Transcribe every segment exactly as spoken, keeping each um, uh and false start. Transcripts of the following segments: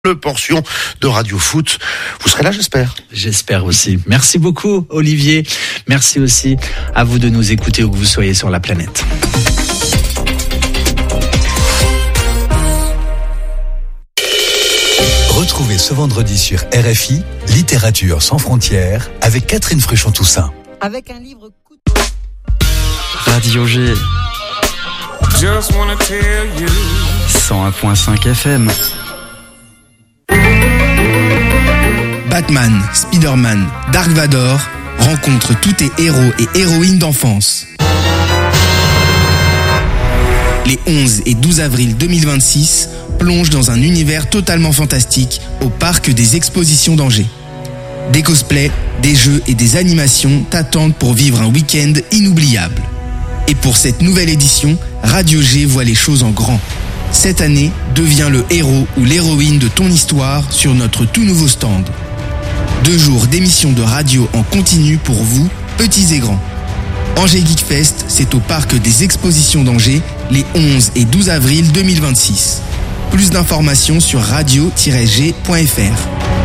Le portion de Radio Foot. Vous serez là, j'espère. J'espère aussi. Merci beaucoup, Olivier. Merci aussi à vous de nous écouter où que vous soyez sur la planète. Retrouvez ce vendredi sur R F I, Littérature sans frontières, avec Catherine Fruchon-Toussaint. Avec un livre coup Radio G. cent un virgule cinq F M. Batman, Spider-Man, Dark Vador rencontrent tous tes héros et héroïnes d'enfance. Les onze et douze avril deux mille vingt-six, plonge dans un univers totalement fantastique au parc des expositions d'Angers. Des cosplays, des jeux et des animations t'attendent pour vivre un week-end inoubliable. Et pour cette nouvelle édition, Radio G voit les choses en grand. Cette année, deviens le héros ou l'héroïne de ton histoire sur notre tout nouveau stand. Deux jours d'émissions de radio en continu pour vous, petits et grands. Angers Geek Fest, c'est au parc des expositions d'Angers, les onze et douze avril deux mille vingt-six. Plus d'informations sur radio tiret g point f r.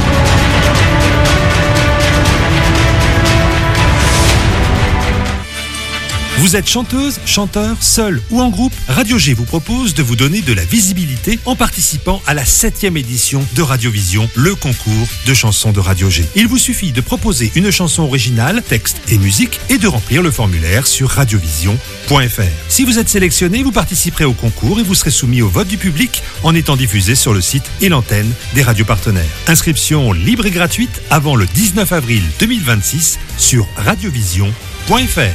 Vous êtes chanteuse, chanteur, seul ou en groupe? Radio G vous propose de vous donner de la visibilité en participant à la septième édition de Radiovision, le concours de chansons de Radio G. Il vous suffit de proposer une chanson originale, texte et musique et de remplir le formulaire sur radiovision point f r. Si vous êtes sélectionné, vous participerez au concours et vous serez soumis au vote du public en étant diffusé sur le site et l'antenne des radios partenaires. Inscription libre et gratuite avant le dix-neuf avril deux mille vingt-six sur radiovision point f r.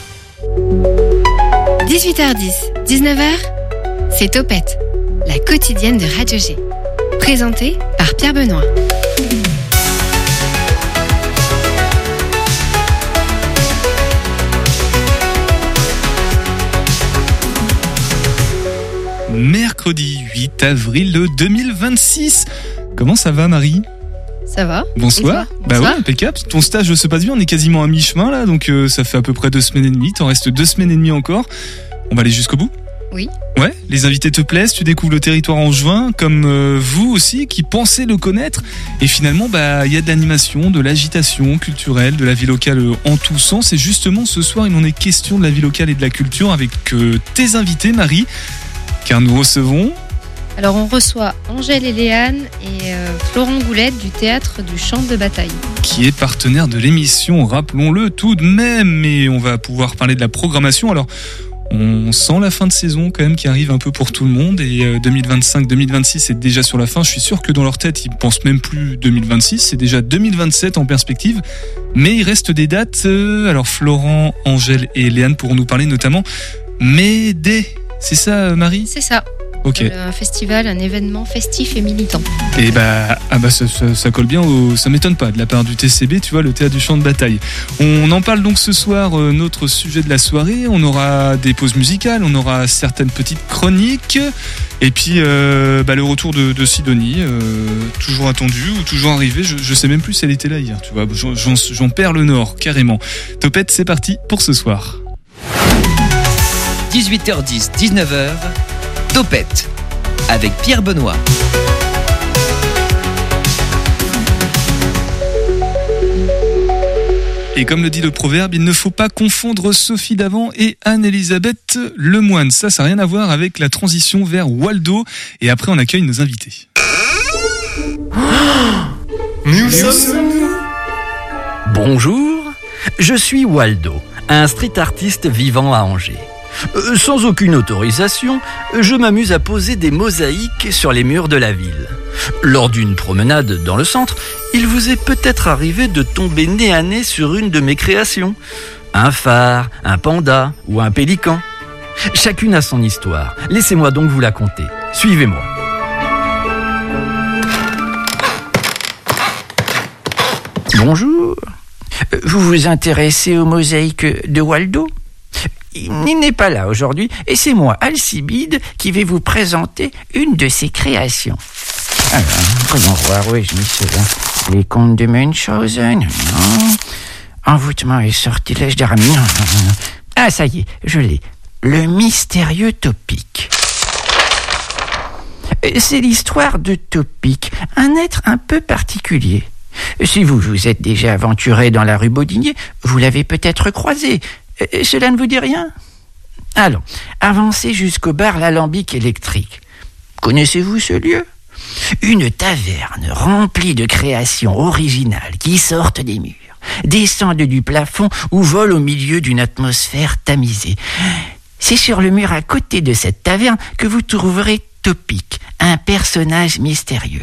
dix-huit heures dix, dix-neuf heures, c'est Topette, la quotidienne de Radio G. Présentée par Pierre Benoît. Mercredi huit avril deux mille vingt-six. Comment ça va, Marie ? Ça va. Bonsoir. Bah Bonsoir. Ouais, impeccable. Ton stage se passe bien, on est quasiment à mi-chemin là, donc euh, ça fait à peu près deux semaines et demie. T'en restes deux semaines et demie encore. On va aller jusqu'au bout. Oui. Ouais, les invités te plaisent, tu découvres le territoire angevin, comme euh, vous aussi, qui pensez le connaître. Et finalement, bah, il y a de l'animation, de l'agitation culturelle, de la vie locale en tous sens. Et justement, ce soir, il en est question de la vie locale et de la culture avec euh, tes invités, Marie, car nous recevons... Alors on reçoit Angèle et Léane et euh, Florent Goulette du Théâtre du Champ de Bataille. Qui est partenaire de l'émission, rappelons-le tout de même. Mais on va pouvoir parler de la programmation. Alors, on sent la fin de saison quand même qui arrive un peu pour tout le monde. Et euh, deux mille vingt-cinq deux mille vingt-six est déjà sur la fin. Je suis sûr que dans leur tête, ils pensent même plus deux mille vingt-six. C'est déjà deux mille vingt-sept en perspective. Mais il reste des dates. Euh, alors Florent, Angèle et Léane pourront nous parler notamment Médée. C'est ça, Marie ? C'est ça. Ok. Un festival, un événement festif et militant. Et bah, ah bah ça, ça, ça colle bien, au, ça m'étonne pas, de la part du T C B, tu vois, le Théâtre du Champ de Bataille. On en parle donc ce soir, euh, notre sujet de la soirée. On aura des pauses musicales, on aura certaines petites chroniques. Et puis euh, bah, le retour de, de Sidonie, euh, toujours attendu ou toujours arrivé. Je, je sais même plus si elle était là hier, tu vois. J'en, j'en, j'en perds le nord, carrément. Topette, c'est parti pour ce soir. dix-huit heures dix, dix-neuf heures. Topette avec Pierre Benoît. Et comme le dit le proverbe, il ne faut pas confondre Sophie Davant et Anne-Elisabeth Lemoine. Ça, ça n'a rien à voir avec la transition vers Waldo. Et après, on accueille nos invités. Nous sommes-nous ? Bonjour, je suis Waldo, un street artiste vivant à Angers. Euh, sans aucune autorisation, je m'amuse à poser des mosaïques sur les murs de la ville. Lors d'une promenade dans le centre, il vous est peut-être arrivé de tomber nez à nez sur une de mes créations. Un phare, un panda ou un pélican. Chacune a son histoire. Laissez-moi donc vous la conter. Suivez-moi. Bonjour. Vous vous intéressez aux mosaïques de Waldo ? Il n'est pas là aujourd'hui et c'est moi, Alcibide, qui vais vous présenter une de ses créations. Alors, voyons voir où ai-je mis cela. Les contes de Munchausen, non. Envoûtement et sortilège d'Aramis, non. Ah, ça y est, je l'ai. Le mystérieux topique. C'est l'histoire de Topic, un être un peu particulier. Si vous vous êtes déjà aventuré dans la rue Baudinier, vous l'avez peut-être croisé. Cela ne vous dit rien ? Allons, avancez jusqu'au bar L'Alambic électrique. Connaissez-vous ce lieu ? Une taverne remplie de créations originales qui sortent des murs, descendent du plafond ou volent au milieu d'une atmosphère tamisée. C'est sur le mur à côté de cette taverne que vous trouverez Topic, un personnage mystérieux.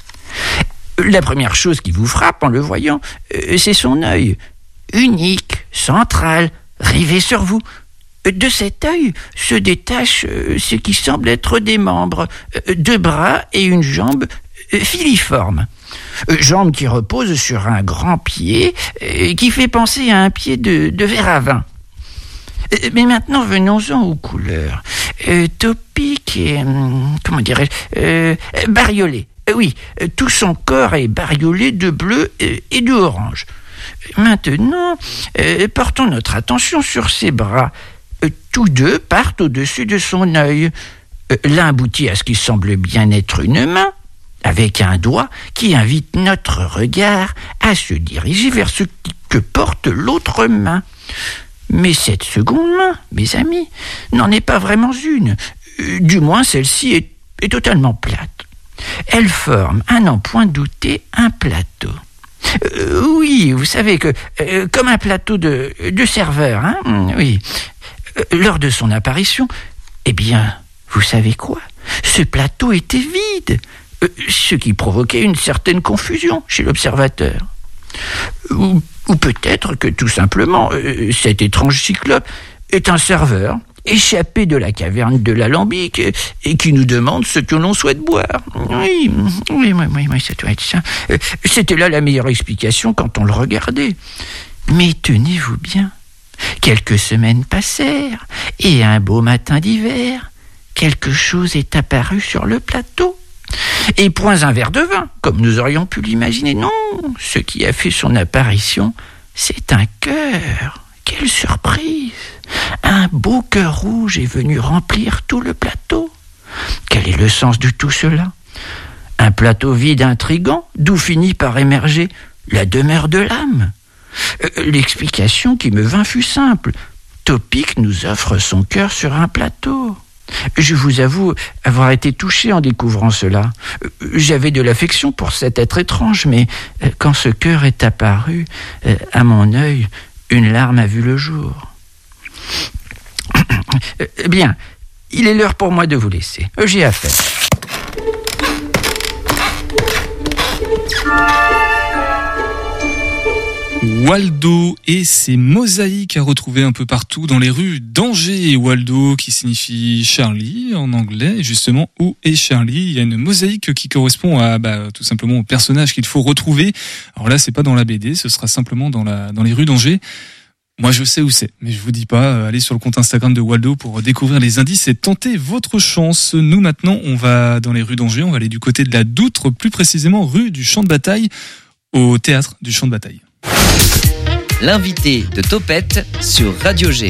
La première chose qui vous frappe en le voyant, c'est son œil, unique, central, rivé sur vous. De cet œil se détachent ce qui semble être des membres, deux bras et une jambe filiformes. Jambe qui repose sur un grand pied qui fait penser à un pied de, de verre à vin. Mais maintenant, venons-en aux couleurs. Euh, Topic est, comment dirais-je, euh, bariolé. Euh, oui, tout son corps est bariolé de bleu et de orange. Maintenant, euh, portons notre attention sur ses bras. Euh, tous deux partent au-dessus de son œil. Euh, l'un aboutit à ce qui semble bien être une main, avec un doigt qui invite notre regard à se diriger vers ce que porte l'autre main. Mais cette seconde main, mes amis, n'en est pas vraiment une. Du moins, celle-ci est, est totalement plate. Elle forme, à n'en point douter, un plateau. Euh, oui, vous savez que, euh, comme un plateau de, de serveur, hein, oui. Euh, lors de son apparition, eh bien, vous savez quoi ? Ce plateau était vide, euh, ce qui provoquait une certaine confusion chez l'observateur. Ou, ou peut-être que tout simplement, euh, cet étrange cyclope est un serveur échappé de la caverne de l'Alambic et, et qui nous demande ce que l'on souhaite boire. Oui, oui, oui, oui, oui, ça doit être ça. Euh, c'était là la meilleure explication quand on le regardait. Mais tenez-vous bien, quelques semaines passèrent et un beau matin d'hiver, quelque chose est apparu sur le plateau. Et point un verre de vin, comme nous aurions pu l'imaginer. Non, ce qui a fait son apparition, c'est un cœur. Quelle surprise! Un beau cœur rouge est venu remplir tout le plateau. Quel est le sens de tout cela? Un plateau vide intrigant, d'où finit par émerger la demeure de l'âme. Euh, l'explication qui me vint fut simple. Topic nous offre son cœur sur un plateau. Je vous avoue avoir été touché en découvrant cela. J'avais de l'affection pour cet être étrange, mais quand ce cœur est apparu, à mon œil, une larme a vu le jour. Bien, il est l'heure pour moi de vous laisser. J'ai affaire. Waldo et ses mosaïques à retrouver un peu partout dans les rues d'Angers. Waldo qui signifie Charlie en anglais. Et justement, où est Charlie? Il y a une mosaïque qui correspond à bah, tout simplement au personnage qu'il faut retrouver. Alors là, c'est pas dans la B D, ce sera simplement dans, la, dans les rues d'Angers. Moi, je sais où c'est, mais je vous dis pas. Allez sur le compte Instagram de Waldo pour découvrir les indices et tenter votre chance. Nous, maintenant, on va dans les rues d'Angers. On va aller du côté de la Doutre, plus précisément rue du Champ de Bataille, au théâtre du Champ de Bataille. L'invité de Topette sur Radio G.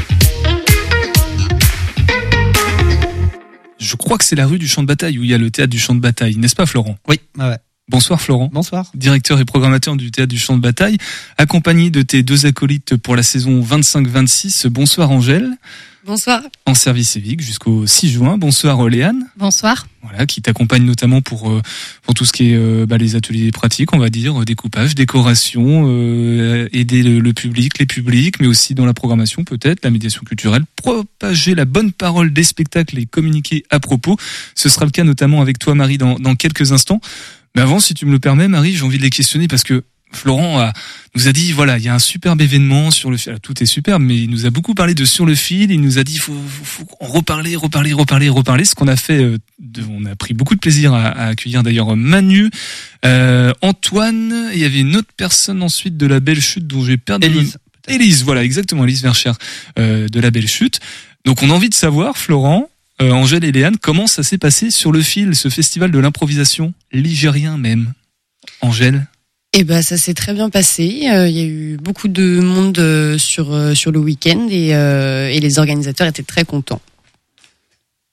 Je crois que c'est la rue du Champ de Bataille où il y a le théâtre du Champ de Bataille, n'est-ce pas Florent? Oui, ouais. Bonsoir Florent. Bonsoir. Directeur et programmateur du théâtre du Champ de Bataille, accompagné de tes deux acolytes pour la saison vingt-cinq vingt-six. Bonsoir Angèle. Bonsoir. En service civique jusqu'au six juin. Bonsoir Léane. Bonsoir. Voilà, qui t'accompagne notamment pour euh, pour tout ce qui est euh, bah, les ateliers pratiques, on va dire, découpage, décoration, euh, aider le, le public, les publics, mais aussi dans la programmation peut-être, la médiation culturelle, propager la bonne parole des spectacles et communiquer à propos. Ce sera le cas notamment avec toi Marie dans dans quelques instants. Mais avant, si tu me le permets, Marie, j'ai envie de les questionner parce que Florent a, nous a dit, voilà, il y a un superbe événement sur le fil. Alors, tout est superbe, mais il nous a beaucoup parlé de Sur le fil. Il nous a dit, il faut, faut, faut reparler, reparler, reparler, reparler. Ce qu'on a fait, euh, de, on a pris beaucoup de plaisir à, à accueillir d'ailleurs Manu, euh, Antoine. Il y avait une autre personne ensuite de la Belle Chute dont j'ai perdu. Élise. Le... Élise, voilà, exactement, Élise Verchère, euh, de la Belle Chute. Donc, on a envie de savoir, Florent, Euh, Angèle et Léane, comment ça s'est passé sur le fil, ce festival de l'improvisation ligérien même? Angèle? Eh ben, ça s'est très bien passé. Il euh, y a eu beaucoup de monde euh, sur euh, sur le week-end et, euh, et les organisateurs étaient très contents.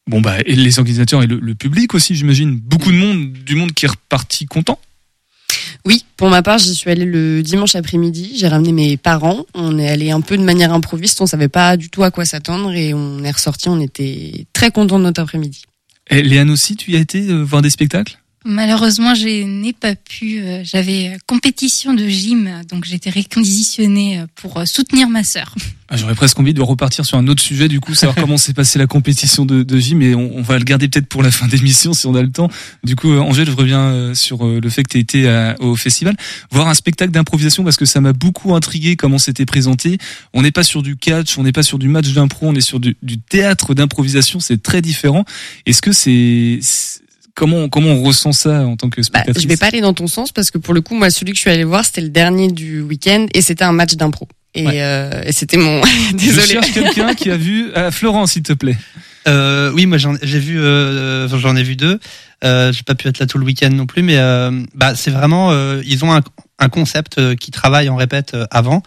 Bon bah et les organisateurs et le, le public aussi, j'imagine, beaucoup de monde, du monde qui est reparti content. Oui, pour ma part, j'y suis allée le dimanche après-midi. J'ai ramené mes parents. On est allé un peu de manière improviste. On savait pas du tout à quoi s'attendre et on est ressorti. On était très contents de notre après-midi. Et Léane aussi, tu y as été euh, voir des spectacles ? Malheureusement, je n'ai pas pu. Euh, j'avais compétition de gym, donc j'étais réquisitionnée pour euh, soutenir ma sœur. Ah, j'aurais presque envie de repartir sur un autre sujet, du coup, savoir comment s'est passée la compétition de, de gym, et on, on va le garder peut-être pour la fin d'émission si on a le temps. Du coup, euh, Angèle, je reviens euh, sur euh, le fait que tu as été à, au festival, voir un spectacle d'improvisation, parce que ça m'a beaucoup intrigué comment c'était présenté. On n'est pas sur du catch, on n'est pas sur du match d'impro, on est sur du, du théâtre d'improvisation, c'est très différent. Est-ce que c'est... c'est Comment, comment on ressent ça en tant que spectatrice ? Bah, je vais pas aller dans ton sens parce que pour le coup, moi, celui que je suis allée voir, c'était le dernier du week-end et c'était un match d'impro. Et, ouais. euh, et c'était mon... Désolé. Je cherche quelqu'un qui a vu... Ah, Florent, s'il te plaît. Euh, oui, moi, j'en, j'ai vu, euh, j'en ai vu deux. Euh, j'ai pas pu être là tout le week-end non plus, mais euh, bah, c'est vraiment... Euh, ils ont un, un concept qui travaille en répète avant.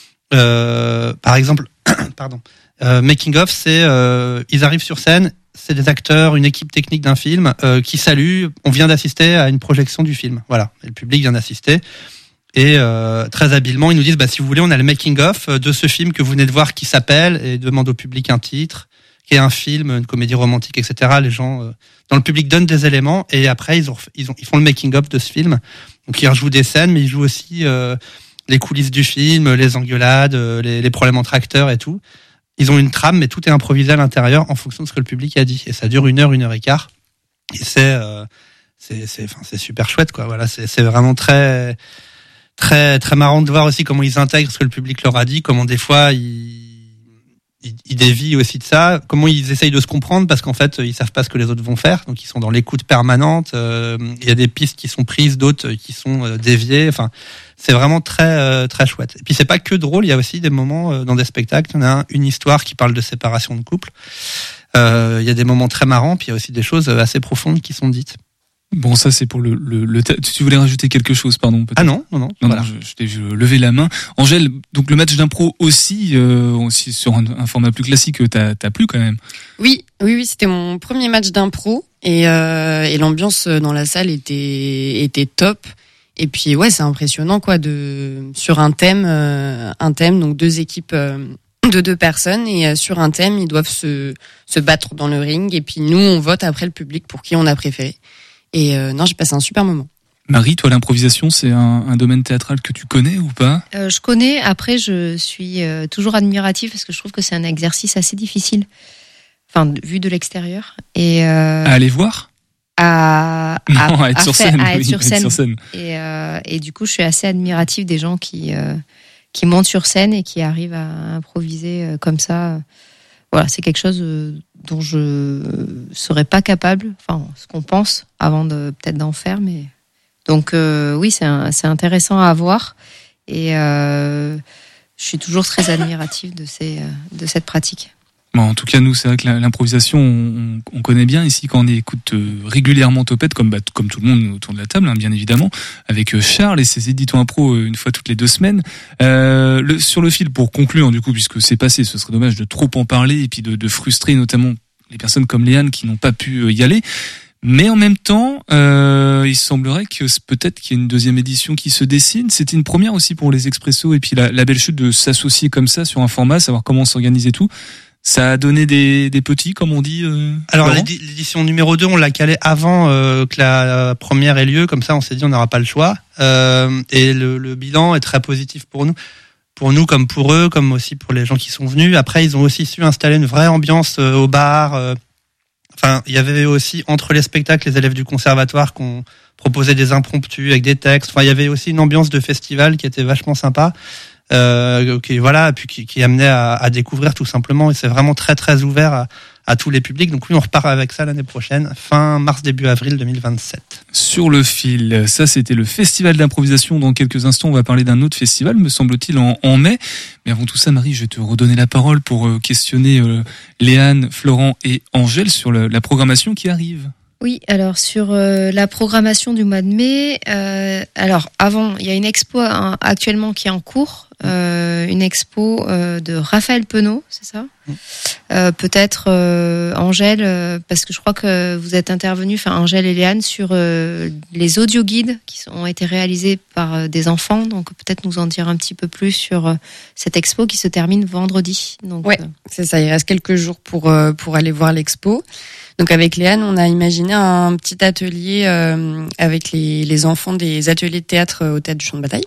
Euh, par exemple, pardon, euh, Making of, c'est... Euh, ils arrivent sur scène... C'est des acteurs, une équipe technique d'un film euh, qui salue. On vient d'assister à une projection du film. Voilà, et le public vient d'assister. Et euh, très habilement, ils nous disent bah, si vous voulez, on a le making-of de ce film que vous venez de voir qui s'appelle, et demande au public un titre, qui est un film, une comédie romantique, et cetera. Les gens euh, dans le public donnent des éléments et après, ils, ont, ils, ont, ils font le making-of de ce film. Donc, ils rejouent des scènes, mais ils jouent aussi euh, les coulisses du film, les engueulades, les, les problèmes entre acteurs et tout. Ils ont une trame, mais tout est improvisé à l'intérieur en fonction de ce que le public a dit. Et ça dure une heure, une heure et quart. Et c'est, euh, c'est, c'est, enfin, c'est super chouette, quoi. Voilà, c'est, c'est vraiment très, très, très marrant de voir aussi comment ils intègrent ce que le public leur a dit, comment des fois ils, ils, ils dévient aussi de ça, comment ils essayent de se comprendre parce qu'en fait ils savent pas ce que les autres vont faire, donc ils sont dans l'écoute permanente. Euh, il y a des pistes qui sont prises, d'autres qui sont euh, déviées. Enfin. C'est vraiment très euh, très chouette. Et puis c'est pas que drôle, il y a aussi des moments euh, dans des spectacles, on a un, une histoire qui parle de séparation de couple. Euh, il y a des moments très marrants, puis il y a aussi des choses assez profondes qui sont dites. Bon, ça c'est pour le le, le ta... tu voulais rajouter quelque chose, pardon, peut-être. Ah non, non non. Non, voilà. non je, je t'ai vu lever la main. Angèle, donc le match d'impro aussi euh, aussi sur un, un format plus classique, t'as t'as plu quand même. Oui, oui oui, c'était mon premier match d'impro et euh, et l'ambiance dans la salle était était top. Et puis ouais, c'est impressionnant quoi de sur un thème, euh, un thème donc deux équipes euh, de deux personnes et euh, sur un thème ils doivent se se battre dans le ring et puis nous on vote après le public pour qui on a préféré. Et euh, non, j'ai passé un super moment. Marie, toi l'improvisation c'est un, un domaine théâtral que tu connais ou pas ? euh, Je connais. Après, je suis euh, toujours admirative parce que je trouve que c'est un exercice assez difficile, enfin vu de l'extérieur. Et euh, à aller voir. À, à, non, à être, à sur, faire, scène, à être oui, sur scène. Sur scène. Et, euh, et du coup, je suis assez admirative des gens qui, euh, qui montent sur scène et qui arrivent à improviser euh, comme ça. Voilà, c'est quelque chose euh, dont je serais pas capable, enfin, ce qu'on pense avant de peut-être d'en faire. Mais... Donc, euh, oui, c'est, un, c'est intéressant à voir. Et euh, je suis toujours très admirative de, ces, de cette pratique. Bon, en tout cas, nous, c'est vrai que l'improvisation, on, on connaît bien ici quand on écoute régulièrement Topette, comme, bah, comme tout le monde autour de la table, hein, bien évidemment, avec Charles et ses éditos impro une fois toutes les deux semaines. Euh, le, sur le fil, pour conclure, du coup, puisque c'est passé, ce serait dommage de trop en parler et puis de, de frustrer notamment les personnes comme Léane qui n'ont pas pu y aller. Mais en même temps, euh, il semblerait que peut-être qu'il y ait une deuxième édition qui se dessine. C'était une première aussi pour les Expressos et puis la, la belle chute de s'associer comme ça sur un format, savoir comment s'organiser et tout. Ça a donné des, des petits, comme on dit. Euh, Alors l'édition numéro deux, on l'a calée avant euh, que la première ait lieu. Comme ça, on s'est dit on n'aura pas le choix. Euh, et le, le bilan est très positif pour nous, pour nous comme pour eux, comme aussi pour les gens qui sont venus. Après, ils ont aussi su installer une vraie ambiance euh, au bar. Euh, enfin, il y avait aussi entre les spectacles les élèves du conservatoire qu'on proposait des impromptus avec des textes. Enfin, il y avait aussi une ambiance de festival qui était vachement sympa. Euh, qui voilà, puis qui, qui amenait à, à découvrir tout simplement, et c'est vraiment très très ouvert à, à tous les publics. Donc oui, on repart avec ça l'année prochaine, fin mars début avril deux mille vingt-sept. Sur le fil, ça c'était le festival d'improvisation. Dans quelques instants, on va parler d'un autre festival, me semble-t-il en, en mai. Mais avant tout ça, Marie, je vais te redonner la parole pour euh, questionner euh, Léane, Florent et Angèle sur le, la programmation qui arrive. Oui, alors sur euh, la programmation du mois de mai, euh, alors avant, il y a une expo hein, actuellement qui est en cours euh, une expo euh, de Raphaël Penaud, c'est ça ? euh, Peut-être euh, Angèle, euh, parce que je crois que vous êtes intervenus, enfin Angèle et Léane, sur euh, les audio-guides qui sont, ont été réalisés par euh, des enfants. Donc peut-être nous en dire un petit peu plus sur euh, cette expo qui se termine vendredi. Donc, ouais, euh... c'est ça. Il reste quelques jours pour euh, pour aller voir l'expo. Donc avec Léane, on a imaginé un petit atelier euh, avec les, les enfants des ateliers de théâtre au Théâtre du Champ de Bataille.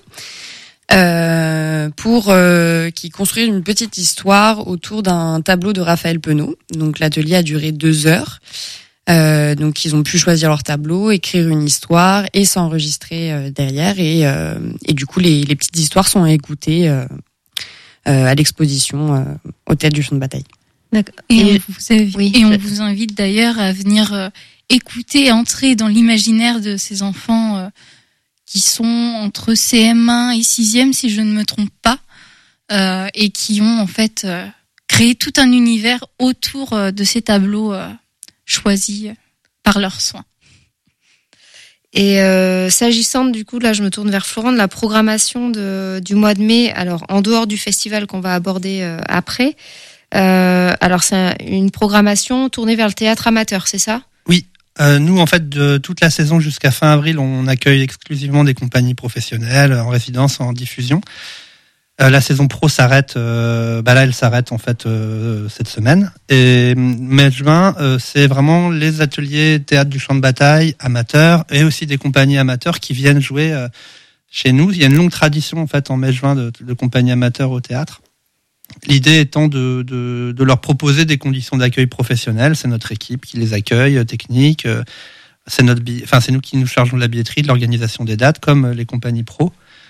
Euh, pour euh, qui construire une petite histoire autour d'un tableau de Raphaël Penaud. Donc l'atelier a duré deux heures. Euh, donc ils ont pu choisir leur tableau, écrire une histoire et s'enregistrer euh, derrière. Et, euh, et du coup les, les petites histoires sont écoutées euh, euh, à l'exposition euh, au Théâtre du Champ de Bataille. D'accord. Et, et, on vous invite, oui. et on vous invite d'ailleurs à venir euh, écouter, entrer dans l'imaginaire de ces enfants euh, qui sont entre C M un et sixième, si je ne me trompe pas, euh, et qui ont en fait euh, créé tout un univers autour euh, de ces tableaux euh, choisis par leurs soins. Et euh, s'agissant du coup, là je me tourne vers Florent, de la programmation de, du mois de mai, alors en dehors du festival qu'on va aborder euh, après, euh, alors c'est une programmation tournée vers le théâtre amateur, c'est ça ? Oui. Euh, nous, en fait, de toute la saison jusqu'à fin avril, on accueille exclusivement des compagnies professionnelles en résidence, en diffusion. Euh, la saison pro s'arrête, euh, bah là, elle s'arrête en fait euh, cette semaine. Et mai-juin, euh, c'est vraiment les ateliers théâtre du Champ de Bataille amateurs et aussi des compagnies amateurs qui viennent jouer euh, chez nous. Il y a une longue tradition en fait en mai-juin de, de compagnies amateurs au théâtre. L'idée étant de, de, de leur proposer des conditions d'accueil professionnelles. C'est notre équipe qui les accueille, technique. C'est notre, enfin c'est nous qui nous chargeons de la billetterie, de l'organisation des dates, comme les compagnies pro.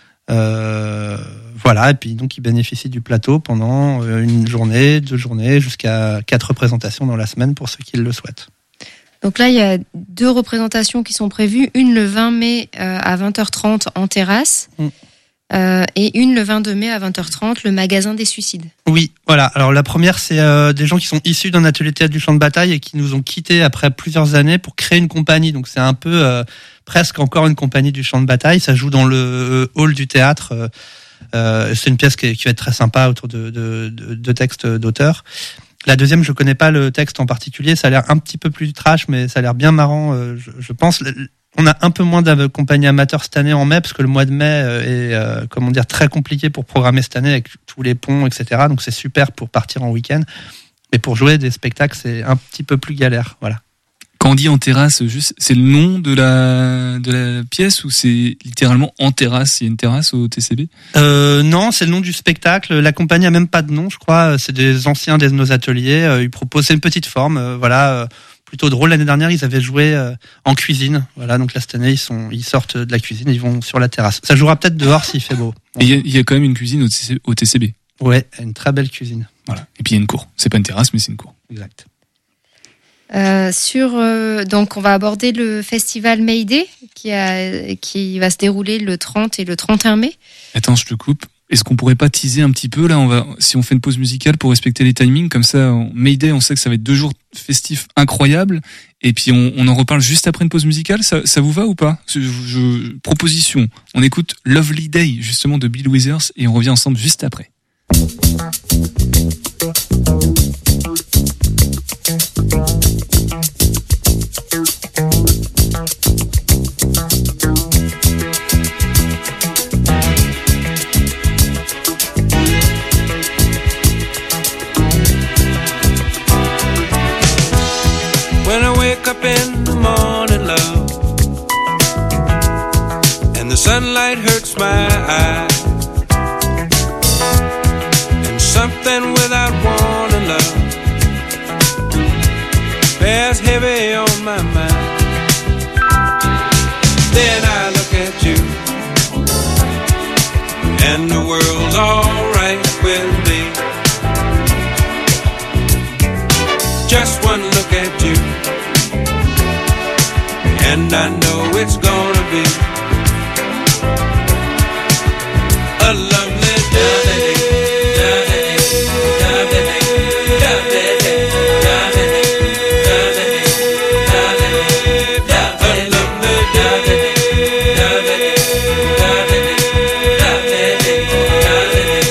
Euh, voilà. Et puis donc ils bénéficient du plateau pendant une journée, deux journées, jusqu'à quatre représentations dans la semaine pour ceux qui le souhaitent. Donc là, il y a deux représentations qui sont prévues. Une le vingt mai à vingt heures trente en terrasse. Mm. Euh, et une le vingt-deux mai à vingt heures trente, le magasin des suicides. Oui, voilà. Alors la première, c'est euh, des gens qui sont issus d'un atelier de théâtre du Champ de Bataille et qui nous ont quittés après plusieurs années pour créer une compagnie. Donc c'est un peu euh, presque encore une compagnie du Champ de Bataille. Ça joue dans le euh, hall du théâtre. Euh, c'est une pièce qui, qui va être très sympa autour de, de, de, de textes d'auteurs. La deuxième, je connais pas le texte en particulier. Ça a l'air un petit peu plus trash, mais ça a l'air bien marrant. Euh, je, je pense. On a un peu moins de compagnies amateurs cette année en mai, parce que le mois de mai est, euh, comment dire, très compliqué pour programmer cette année avec tous les ponts, et cetera. Donc c'est super pour partir en week-end. Mais pour jouer des spectacles, c'est un petit peu plus galère. Voilà. Quand on dit en terrasse, juste, c'est le nom de la, de la pièce ou c'est littéralement en terrasse? Il y a une terrasse au T C B? euh, Non, c'est le nom du spectacle. La compagnie a même pas de nom, je crois. C'est des anciens de nos ateliers. Ils proposent, c'est une petite forme. Euh, voilà. Plutôt drôle. L'année dernière, ils avaient joué euh, en cuisine. Voilà, donc là, cette année, ils, sont, ils sortent de la cuisine et ils vont sur la terrasse. Ça jouera peut-être dehors s'il fait beau. Et il y, y a quand même une cuisine au, T C, au T C B. Ouais, une très belle cuisine. Voilà. Et puis il y a une cour. C'est pas une terrasse, mais c'est une cour. Exact. Euh, sur euh, donc on va aborder le festival Mayday qui a qui va se dérouler le trente et le trente et un mai. Attends, je te coupe. Est-ce qu'on pourrait pas teaser un petit peu là, on va, si on fait une pause musicale pour respecter les timings, comme ça, on, Mayday, on sait que ça va être deux jours festifs incroyables, et puis on, on en reparle juste après une pause musicale. Ça, ça vous va ou pas? je, je, Proposition. On écoute Lovely Day justement de Bill Withers et on revient ensemble juste après. Up in the morning, love, and the sunlight hurts my eyes, and something without warning, love, bears heavy on my mind. Then I look at you, and the world's alright with me. Just one look at you, and I know it's gonna be a lovely day. A lovely day.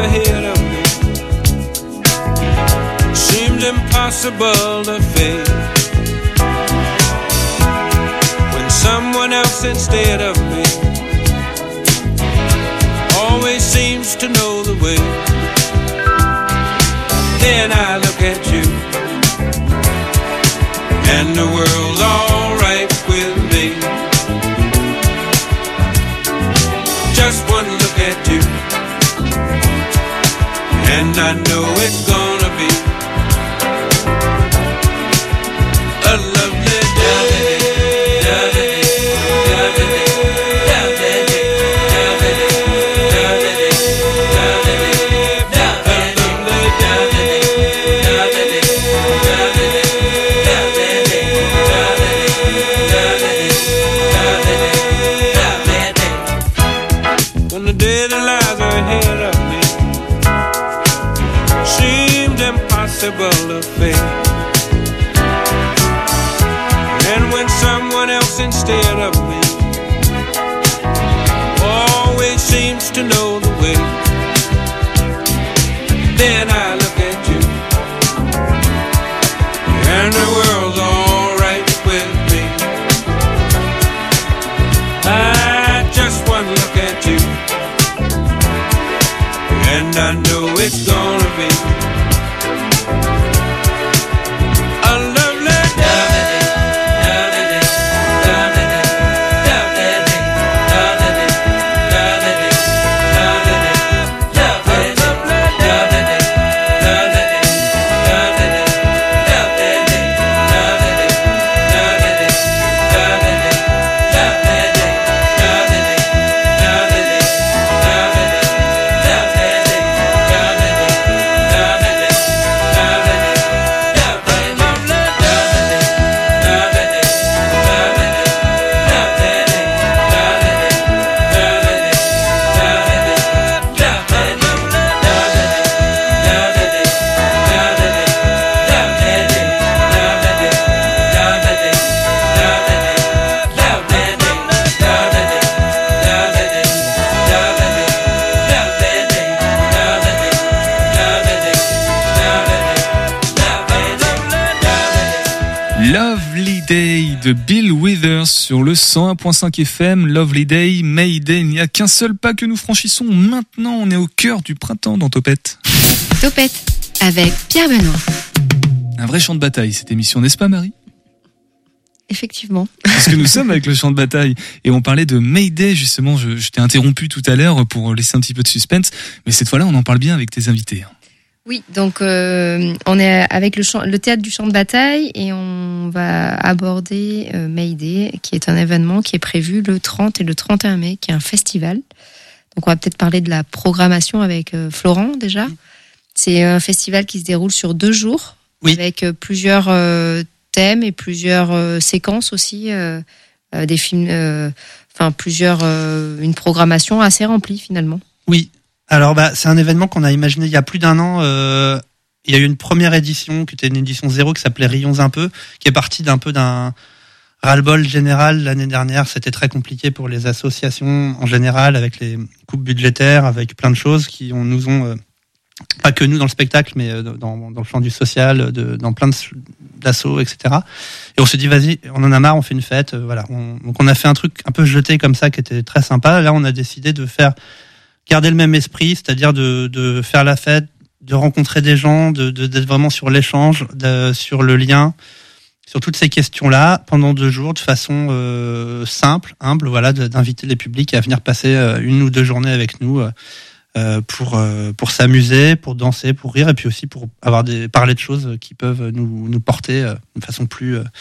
ahead of me. Seemed impossible to face when someone else instead of me always seems to know the way. Then I look at you and the world's alright with me. Just one look at you and I know it's gonna be a lovely day. When the day that lies ahead of me seemed impossible to face, and when someone else instead of me always seems to know the way, then I look at you and the world's alright with me. I just one look at you and I know it's gonna be a lovely day. Lovely Day de Bill Withers sur le cent un point cinq F M. Lovely Day, Mayday, il n'y a qu'un seul pas que nous franchissons. Maintenant, on est au cœur du printemps dans Topette. Topette avec Pierre Benoît. Un vrai champ de bataille, cette émission, n'est-ce pas Marie ? Effectivement. Parce que nous sommes avec le champ de bataille et on parlait de Mayday justement, je, je t'ai interrompu tout à l'heure pour laisser un petit peu de suspense, mais cette fois-là on en parle bien avec tes invités. Oui, donc euh, on est avec le, champ, le théâtre du champ de bataille et on va aborder euh, Mayday, qui est un événement qui est prévu le trente et le trente et un mai, qui est un festival. Donc on va peut-être parler de la programmation avec euh, Florent déjà. C'est un festival qui se déroule sur deux jours, oui. avec euh, plusieurs euh, thèmes et plusieurs euh, séquences aussi, euh, euh, des films, euh, enfin plusieurs, euh, une programmation assez remplie finalement. Oui. Alors bah c'est un événement qu'on a imaginé il y a plus d'un an. Euh, il y a eu une première édition qui était une édition zéro qui s'appelait Rions un peu, qui est partie d'un peu d'un ras-le-bol général l'année dernière. C'était très compliqué pour les associations en général avec les coupes budgétaires, avec plein de choses qui on, nous ont euh, pas que nous dans le spectacle, mais dans, dans le champ du social, de, dans plein de, d'assauts, et cetera. Et on se dit vas-y, on en a marre, on fait une fête. Euh, voilà. On, donc on a fait un truc un peu jeté comme ça qui était très sympa. Là on a décidé de faire garder le même esprit, c'est-à-dire de, de faire la fête, de rencontrer des gens, de, de, d'être vraiment sur l'échange, de, sur le lien, sur toutes ces questions-là, pendant deux jours, de façon euh, simple, humble, voilà, de, d'inviter les publics à venir passer euh, une ou deux journées avec nous euh, pour euh, pour s'amuser, pour danser, pour rire, et puis aussi pour avoir des parler de choses qui peuvent nous nous porter euh, de façon plus euh,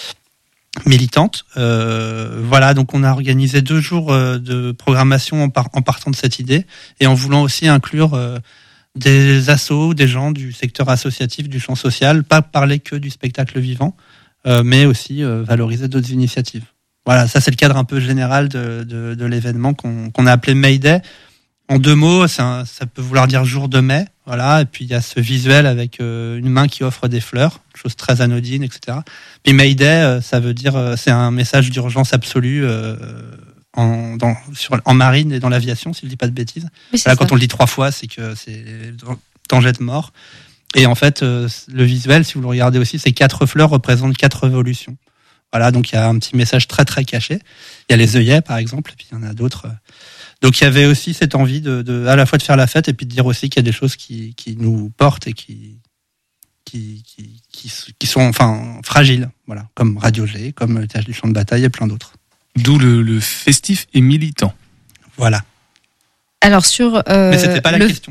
militante. Euh, voilà, donc on a organisé deux jours euh, de programmation en, par, en partant de cette idée et en voulant aussi inclure euh, des assos, des gens du secteur associatif, du champ social, pas parler que du spectacle vivant, euh, mais aussi euh, valoriser d'autres initiatives. Voilà, ça c'est le cadre un peu général de, de, de l'événement qu'on, qu'on a appelé Mayday. En deux mots, c'est un, ça peut vouloir dire jour de mai, voilà. Et puis il y a ce visuel avec euh, une main qui offre des fleurs, chose très anodine, et cetera. Puis Mayday, euh, ça veut dire, euh, c'est un message d'urgence absolue euh, en, dans, sur, en marine et dans l'aviation, si je dis pas de bêtises. Oui, voilà, quand on le dit trois fois, c'est que c'est danger de mort. Et en fait, euh, le visuel, si vous le regardez aussi, ces quatre fleurs représentent quatre révolutions. Voilà, donc il y a un petit message très très caché. Il y a les œillets, par exemple, et puis il y en a d'autres. Donc il y avait aussi cette envie de, de à la fois de faire la fête et puis de dire aussi qu'il y a des choses qui, qui nous portent et qui Qui, qui, qui, qui sont enfin fragiles, voilà, comme Radio G, comme le Théâtre du Champ de Bataille et plein d'autres. D'où le, le festif et militant. Voilà. Alors sur euh, mais c'était pas la le... question.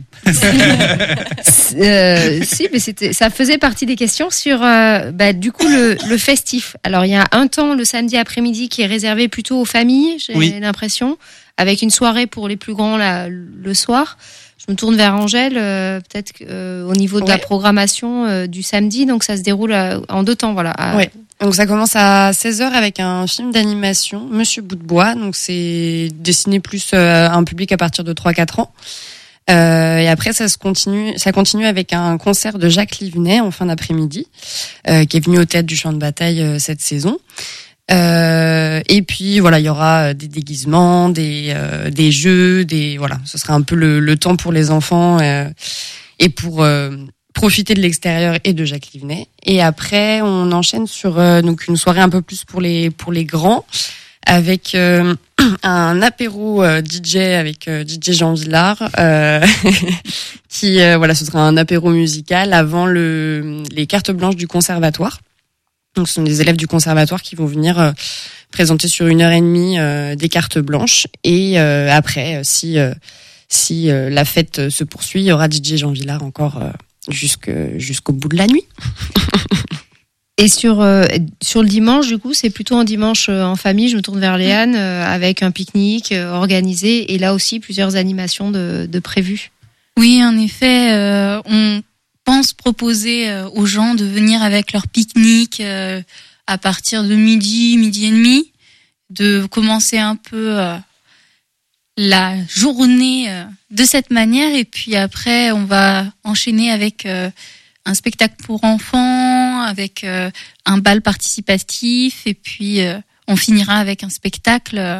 euh, si, mais c'était, ça faisait partie des questions sur euh, bah, du coup le, le festif. Alors il y a un temps le samedi après-midi qui est réservé plutôt aux familles, j'ai oui. l'impression, avec une soirée pour les plus grands là, le soir. Je me tourne vers Angèle, euh, peut-être euh, au niveau de ouais. la programmation euh, du samedi, donc ça se déroule euh, en deux temps, voilà. À... Ouais. Donc ça commence à seize heures avec un film d'animation, Monsieur Bout de Bois, donc c'est destiné plus euh, à un public à partir de trois quatre ans. Euh, et après ça se continue, ça continue avec un concert de Jacques Livenet en fin d'après-midi, euh, qui est venu au Théâtre du Champ de Bataille euh, cette saison. Euh, et puis voilà, il y aura des déguisements, des euh, des jeux, des voilà, ce sera un peu le, le temps pour les enfants euh, et pour euh, profiter de l'extérieur et de Jacques Livenet. Et après, on enchaîne sur euh, donc une soirée un peu plus pour les pour les grands avec euh, un apéro euh, D J avec euh, D J Jean Villard euh, qui euh, voilà, ce sera un apéro musical avant le les cartes blanches du conservatoire. Donc, ce sont des élèves du conservatoire qui vont venir euh, présenter sur une heure et demie euh, des cartes blanches. Et euh, après, si euh, si euh, la fête se poursuit, il y aura D J Jean Villard encore euh, jusque, jusqu'au bout de la nuit. Et sur euh, sur le dimanche, du coup, c'est plutôt un dimanche euh, en famille. Je me tourne vers Léane euh, avec un pique-nique euh, organisé et là aussi plusieurs animations de, de prévues. Oui, en effet, euh, on pense proposer aux gens de venir avec leur pique-nique euh, à partir de midi, midi et demi, de commencer un peu euh, la journée euh, de cette manière, et puis après on va enchaîner avec euh, un spectacle pour enfants, avec euh, un bal participatif, et puis euh, on finira avec un spectacle euh,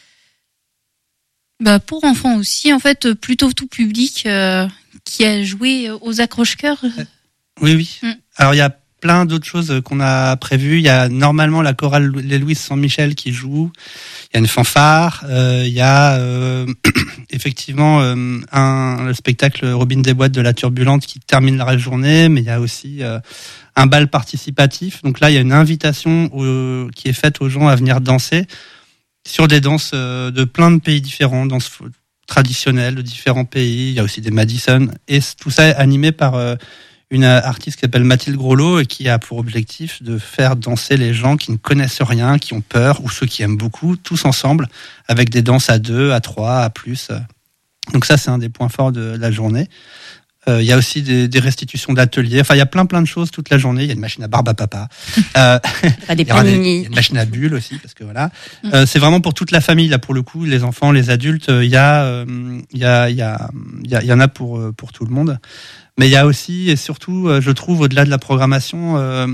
bah, pour enfants aussi, en fait plutôt tout public, euh, qui a joué aux accroche-cœurs. Oui, oui. Mm. Alors, il y a plein d'autres choses qu'on a prévues. Il y a normalement la chorale Les Louises Saint-Michel qui joue. Il y a une fanfare. Euh, il y a euh, effectivement euh, un, le spectacle Robin des Boîtes de la Turbulente qui termine la journée. Mais il y a aussi euh, un bal participatif. Donc là, il y a une invitation au, qui est faite aux gens à venir danser sur des danses euh, de plein de pays différents, danses traditionnelles de différents pays. Il y a aussi des Madison, et tout ça est animé par euh, une artiste qui s'appelle Mathilde Grolot et qui a pour objectif de faire danser les gens qui ne connaissent rien, qui ont peur, ou ceux qui aiment beaucoup, tous ensemble, avec des danses à deux, à trois, à plus. Donc ça, c'est un des points forts de la journée. Euh, il y a aussi des, des restitutions d'ateliers. Enfin, il y a plein plein de choses toute la journée. Il y a une machine à barbe à papa. Euh, ah, des il, y des, il y a une machine à bulles aussi, parce que voilà. Euh, c'est vraiment pour toute la famille là, pour le coup, les enfants, les adultes. Il y a, euh, il y a, il y a, il y a, il y en a pour pour tout le monde. Mais il y a aussi et surtout, je trouve, au-delà de la programmation, euh,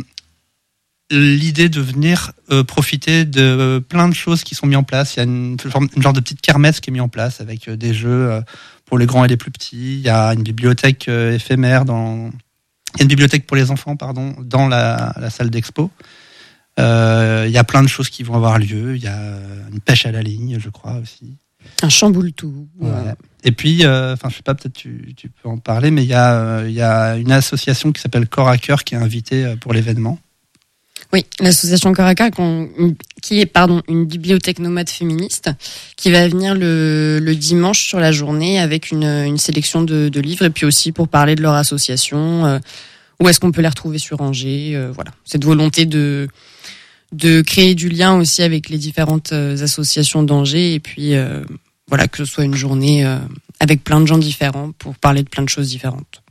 l'idée de venir euh, profiter de plein de choses qui sont mises en place. Il y a une, une genre de petite kermesse qui est mise en place avec euh, des jeux euh, pour les grands et les plus petits. Il y a une bibliothèque euh, éphémère dans, il y a une bibliothèque pour les enfants, pardon, dans la, la salle d'expo. Euh, il y a plein de choses qui vont avoir lieu. Il y a une pêche à la ligne, je crois aussi. Un chamboule-tout. Ouais. Ouais. Et puis, euh, enfin, je sais pas, peut-être tu, tu peux en parler, mais il y a, euh, il y a une association qui s'appelle Corps à Cœur qui est invitée pour l'événement. Oui, l'association Corps à Cœur, qui est pardon une bibliothèque nomade féministe, qui va venir le, le dimanche sur la journée avec une, une sélection de, de livres, et puis aussi pour parler de leur association, euh, où est-ce qu'on peut les retrouver sur Angers, euh, voilà, cette volonté de de créer du lien aussi avec les différentes associations d'Angers, et puis euh, voilà, que ce soit une journée euh, avec plein de gens différents pour parler de plein de choses différentes.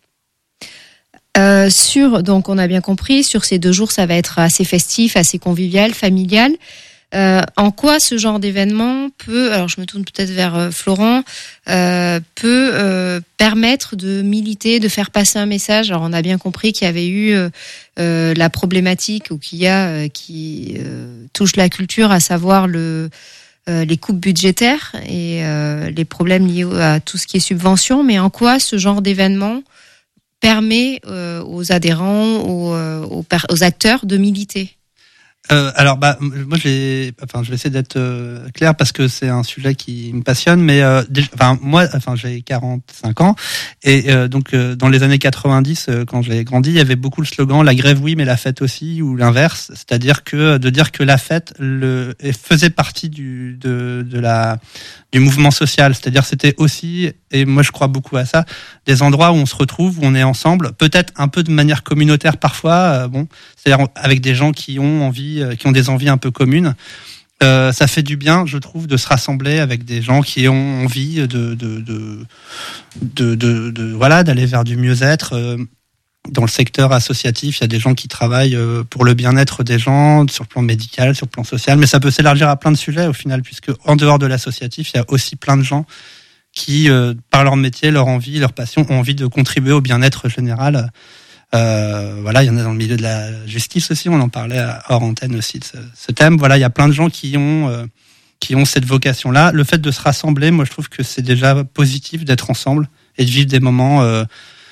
Euh, sur, donc on a bien compris, sur ces deux jours, ça va être assez festif, assez convivial, familial. Euh, en quoi ce genre d'événement peut, alors je me tourne peut-être vers euh, Florent, euh, peut euh, permettre de militer, de faire passer un message. Alors on a bien compris qu'il y avait eu euh, euh, la problématique ou qu'il y a euh, qui euh, touche la culture, à savoir le euh, les coupes budgétaires et euh, les problèmes liés à tout ce qui est subvention, mais en quoi ce genre d'événement permet euh, aux adhérents, aux, aux, aux acteurs de militer? Euh, alors bah moi j'ai enfin je vais essayer d'être euh, clair parce que c'est un sujet qui me passionne, mais euh, déjà, enfin moi enfin j'ai quarante-cinq ans et euh, donc euh, dans les années quatre-vingt-dix euh, quand j'ai grandi, il y avait beaucoup le slogan la grève oui mais la fête aussi, ou l'inverse, c'est-à-dire que de dire que la fête le faisait partie du de de la du mouvement social, c'est-à-dire c'était aussi, et moi je crois beaucoup à ça, des endroits où on se retrouve, où on est ensemble, peut-être un peu de manière communautaire parfois, euh, bon, c'est-à-dire avec des gens qui ont envie, euh, qui ont des envies un peu communes. Euh, ça fait du bien, je trouve, de se rassembler avec des gens qui ont envie de de de de, de, de voilà d'aller vers du mieux-être. Euh, Dans le secteur associatif, il y a des gens qui travaillent pour le bien-être des gens, sur le plan médical, sur le plan social, mais ça peut s'élargir à plein de sujets au final, puisque en dehors de l'associatif, il y a aussi plein de gens qui, euh, par leur métier, leur envie, leur passion, ont envie de contribuer au bien-être général. Euh, voilà, il y en a dans le milieu de la justice aussi, on en parlait hors antenne aussi de ce, ce thème. Voilà, il y a plein de gens qui ont euh, qui ont cette vocation-là. Le fait de se rassembler, moi je trouve que c'est déjà positif d'être ensemble et de vivre des moments euh,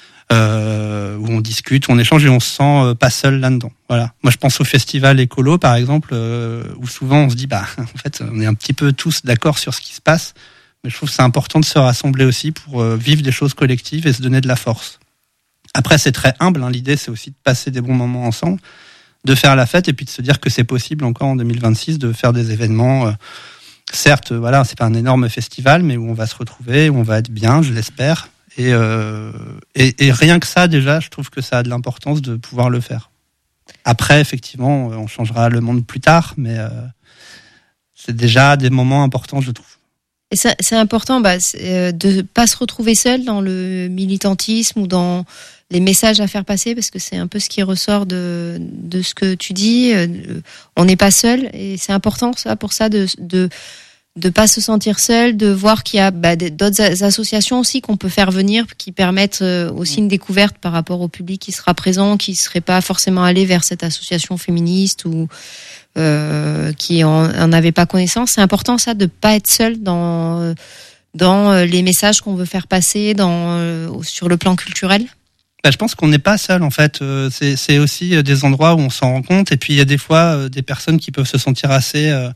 Euh, où on discute, où on échange et on se sent euh, pas seul là-dedans. Voilà. Moi, je pense au festival écolo, par exemple, euh, où souvent on se dit, bah, en fait, on est un petit peu tous d'accord sur ce qui se passe, mais je trouve que c'est important de se rassembler aussi pour euh, vivre des choses collectives et se donner de la force. Après, c'est très humble, hein. L'idée, c'est aussi de passer des bons moments ensemble, de faire la fête et puis de se dire que c'est possible encore en deux mille vingt-six de faire des événements. Euh, certes, voilà, c'est pas un énorme festival, mais où on va se retrouver, où on va être bien, je l'espère. Et, euh, et, et rien que ça, déjà, je trouve que ça a de l'importance de pouvoir le faire. Après, effectivement, on changera le monde plus tard, mais euh, c'est déjà des moments importants, je trouve. Et ça, c'est important bah, c'est, de ne pas se retrouver seul dans le militantisme ou dans les messages à faire passer, parce que c'est un peu ce qui ressort de, de ce que tu dis. On n'est pas seul, et c'est important ça, pour ça de... de de pas se sentir seul, de voir qu'il y a bah, d'autres associations aussi qu'on peut faire venir, qui permettent aussi une découverte par rapport au public qui sera présent, qui serait pas forcément allé vers cette association féministe ou euh, qui en, en avait pas connaissance. C'est important ça, de pas être seul dans dans les messages qu'on veut faire passer, dans sur le plan culturel. Bah, je pense qu'on n'est pas seul en fait. C'est, c'est aussi des endroits où on s'en rend compte, et puis il y a des fois des personnes qui peuvent se sentir assez euh,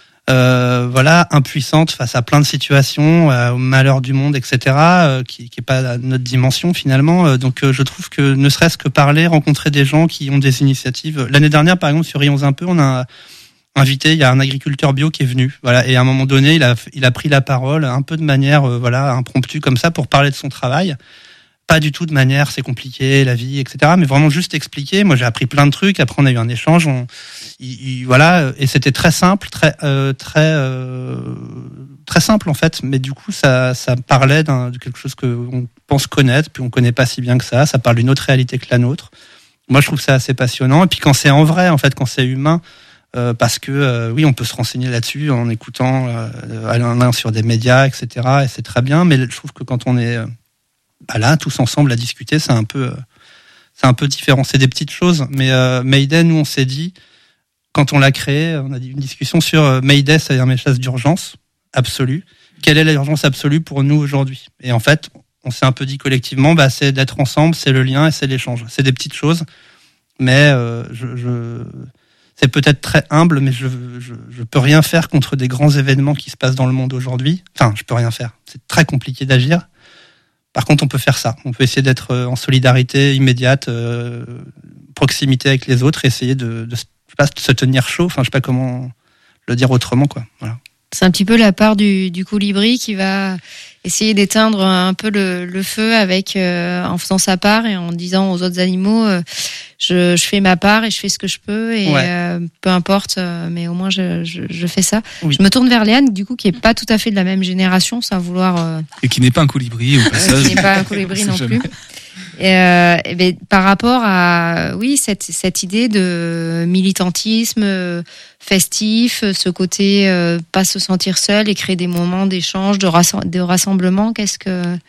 Euh, voilà, impuissante face à plein de situations, euh, au malheur du monde, et cetera, euh, qui, qui est pas à notre dimension finalement. Euh, donc, euh, je trouve que ne serait-ce que parler, rencontrer des gens qui ont des initiatives. L'année dernière, par exemple, sur Rions un peu, on a invité, il y a un agriculteur bio qui est venu, voilà, et à un moment donné, il a, il a pris la parole, un peu de manière, euh, voilà, impromptue comme ça, pour parler de son travail. Pas du tout de manière, c'est compliqué, la vie, et cetera. Mais vraiment juste expliquer. Moi, j'ai appris plein de trucs. Après, on a eu un échange. On, il, il, voilà, et c'était très simple, très, euh, très, euh, très simple en fait. Mais du coup, ça, ça parlait d'un, de quelque chose que on pense connaître, puis on connaît pas si bien que ça. Ça parle d'une autre réalité que la nôtre. Moi, je trouve ça assez passionnant. Et puis quand c'est en vrai, en fait, quand c'est humain, euh, parce que euh, oui, on peut se renseigner là-dessus en écoutant euh, Alain sur des médias, et cetera. Et c'est très bien. Mais je trouve que quand on est euh, bah là, tous ensemble à discuter, c'est un peu, euh, c'est un peu différent. C'est des petites choses, mais euh, Mayday, nous, on s'est dit, quand on l'a créé, on a dit une discussion sur euh, Mayday, c'est un message d'urgence absolue. Quelle est l'urgence absolue pour nous aujourd'hui? Et en fait, on s'est un peu dit collectivement, bah, c'est d'être ensemble, c'est le lien et c'est l'échange. C'est des petites choses, mais euh, je, je, c'est peut-être très humble, mais je, je, je peux rien faire contre des grands événements qui se passent dans le monde aujourd'hui. Enfin, je peux rien faire. C'est très compliqué d'agir. Par contre, on peut faire ça. On peut essayer d'être en solidarité immédiate, euh, proximité avec les autres, essayer de, de, je sais pas, de se tenir chaud. Enfin, je sais pas comment le dire autrement, quoi. Voilà. C'est un petit peu la part du, du colibri qui va essayer d'éteindre un peu le, le feu avec euh, en faisant sa part et en disant aux autres animaux euh, je, je fais ma part et je fais ce que je peux et ouais. euh, peu importe, euh, mais au moins je, je, je fais ça. Oui. Je me tourne vers Léane, du coup, qui est pas tout à fait de la même génération, sans vouloir euh... et qui n'est pas un colibri au passage. Qui n'est pas un colibri non jamais. plus. Et, euh, et ben, par rapport à oui cette cette idée de militantisme euh, festif, ce côté euh, pas se sentir seul et créer des moments d'échange, de, rassem- de rassemblement, qu'est-ce que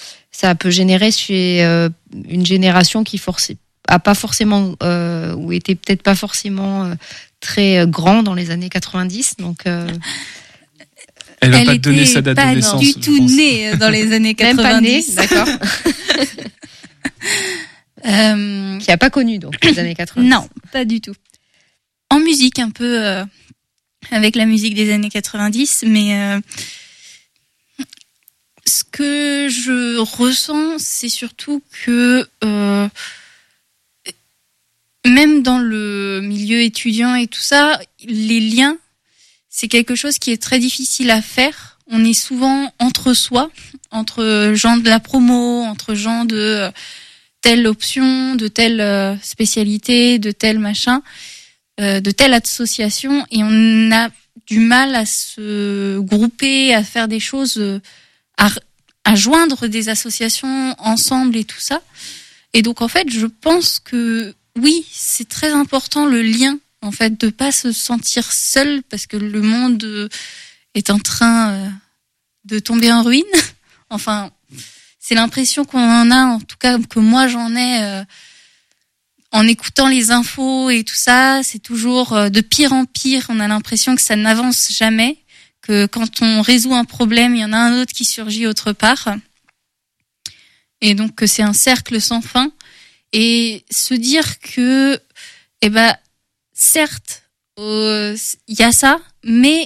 ça peut générer chez euh, une génération qui forc- a pas forcément euh, ou était peut-être pas forcément euh, très grand dans les années quatre-vingt-dix, donc. Euh... Elle va Elle pas te donner sa date pas de naissance. du je tout pense. née dans les années Même pas née, quatre-vingt-dix. d'accord. Euh, Qui a pas connu donc les années quatre-vingt-dix. Non, pas du tout. En musique, un peu euh, avec la musique des années quatre-vingt-dix, mais euh, ce que je ressens, c'est surtout que euh, même dans le milieu étudiant et tout ça, les liens, c'est quelque chose qui est très difficile à faire. On est souvent entre soi, entre gens de la promo, entre gens de euh, telle option, de telle euh, spécialité, de tel machin, euh, de telle association, et on a du mal à se grouper, à faire des choses, euh, à, à joindre des associations ensemble et tout ça. Et donc en fait, je pense que oui, c'est très important le lien, en fait, de pas se sentir seul, parce que le monde euh, est en train euh, de tomber en ruine. Enfin, c'est l'impression qu'on en a, en tout cas que moi j'en ai euh, en écoutant les infos et tout ça. C'est toujours euh, de pire en pire. On a l'impression que ça n'avance jamais, que quand on résout un problème, il y en a un autre qui surgit autre part. Et donc que c'est un cercle sans fin. Et se dire que, eh ben, certes, euh, il y a ça, mais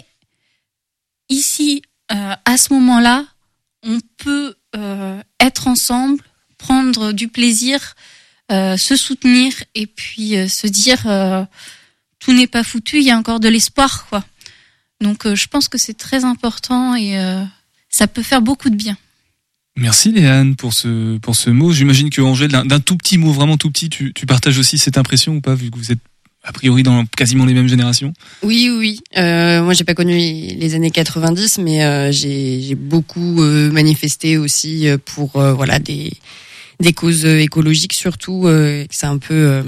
ici, euh, à ce moment-là, on peut euh, être ensemble, prendre du plaisir, euh, se soutenir et puis euh, se dire euh, tout n'est pas foutu, il y a encore de l'espoir, quoi. Donc euh, je pense que c'est très important et euh, ça peut faire beaucoup de bien. Merci Léane pour ce pour ce mot. J'imagine que Angèle, d'un, d'un tout petit mot, vraiment tout petit, tu, tu partages aussi cette impression ou pas, vu que vous êtes a priori dans quasiment les mêmes générations? Oui, oui, oui. Euh, moi, j'ai pas connu les années quatre-vingt-dix, mais euh, j'ai, j'ai beaucoup euh, manifesté aussi pour euh, voilà des des causes écologiques surtout. Euh, c'est un peu euh,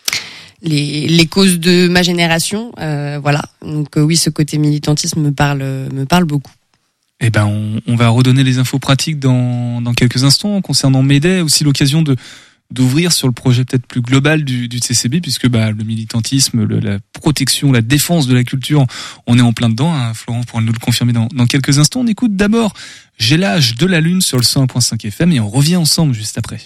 les les causes de ma génération. Euh, voilà. Donc euh, oui, ce côté militantisme me parle me parle beaucoup. Eh ben, on, on va redonner les infos pratiques dans, dans quelques instants concernant Mayday, aussi l'occasion de d'ouvrir sur le projet peut-être plus global du, du C C B, puisque bah, le militantisme, le, la protection, la défense de la culture, on est en plein dedans. Hein. Florent pourra nous le confirmer dans, dans quelques instants. On écoute d'abord J'ai l'âge de la lune sur le cent un virgule cinq F M et on revient ensemble juste après.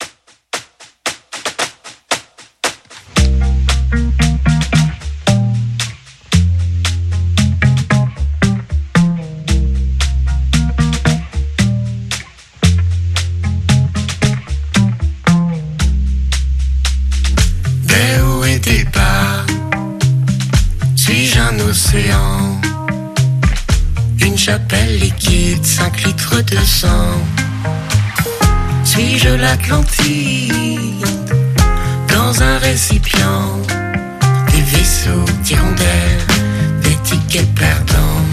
Suis-je un océan, une chapelle liquide, cinq litres de sang? Suis-je l'Atlantide, dans un récipient, des vaisseaux d'hirondelles, des tickets perdants?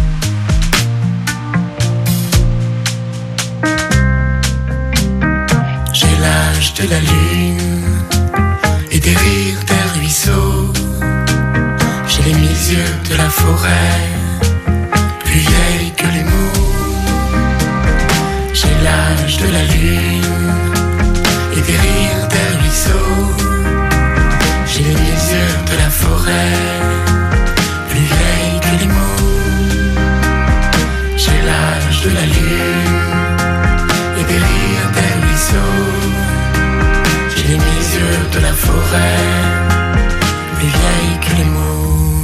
J'ai l'âge de la lune et des rires des ruisseaux. J'ai les mille yeux de la forêt, plus vieille que les mots. J'ai l'âge de la lune et des rires des ruisseaux. J'ai les mille yeux de la forêt, plus vieille que les mots. J'ai l'âge de la lune et des rires des ruisseaux. J'ai les mille yeux de la forêt, plus vieille que les mots.